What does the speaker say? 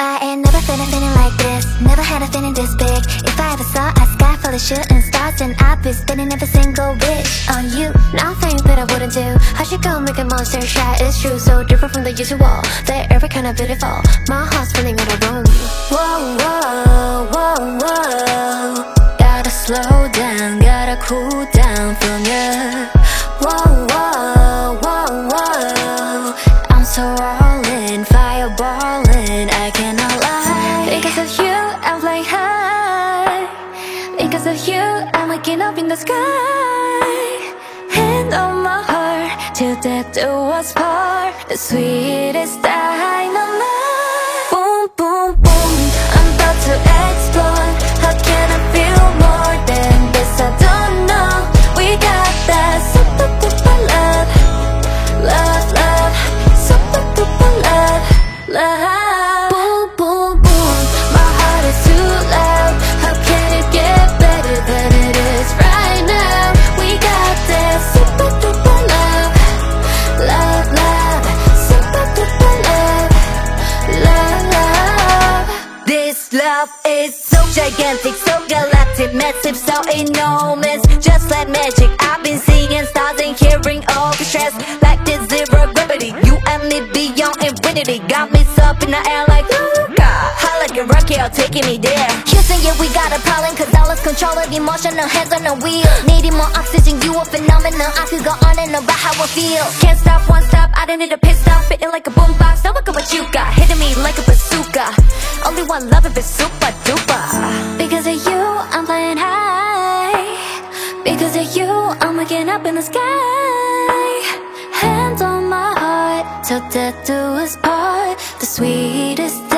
I ain't never feeling like this. Never had a feeling this big. If I ever saw a sky full of shooting stars, then I'd be spending every single wish on you. Nothing that I wouldn't do. How should go make a monster shy? It's true, so different from the usual. They're every kind of beautiful. My heart's running on a room. Whoa, whoa, whoa, whoa. Gotta slow down, gotta cool down from you. Whoa, whoa, whoa, whoa. I'm so all in, fireballing, I cannot lie. Because of you, I'm flying high. Because of you, I'm waking up in the sky. Hand on my heart, till death do us part. The sweetest dynamite. Boom, boom, boom, I'm about to explode. How can I feel more than this? I don't know. We got that super duper love. Love, love, super duper love. Love. Boom, boom, boom, my heart is too loud. How can it get better than it is right now? We got that super duper love. Love, love, super duper love. Love, love. This love is so gigantic, so galactic, massive, so enormous, just like magic. I've been seeing stars and hearing orchestras like this zero gravity. You and me beyond infinity, got me up in the air like Luca. High like a rocket, taking me there. Houston, yeah, we got a problem, cause I lost control of emotional hands on the wheel. Needing more oxygen, you a phenomenon. I could go on and on about how I feel. Can't stop, won't stop, I don't need a pit stop. Fitting like a boombox, now look at what you got. Hitting me like a bazooka. Only one love if it's super duper. Because of you, I'm flying high. Because of you, I'm waking up in the sky. Hands on my heart, till death do us part. The sweetest